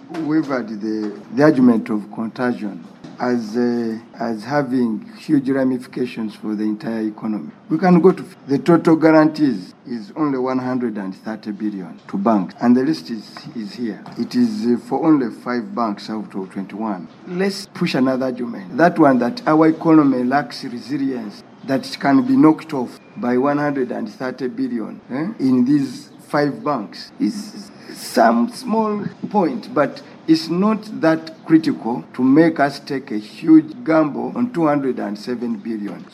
wavered the argument of contagion as having huge ramifications for the entire economy. We can go to the total guarantees is only 130 billion to banks, and the list is here. It is for only 5 banks out of 21. Let's push another argument. That one, that our economy lacks resilience, that it can be knocked off by 130 billion in these 5 banks, is some small point, but it's not that critical to make us take a huge gamble on 207 billion.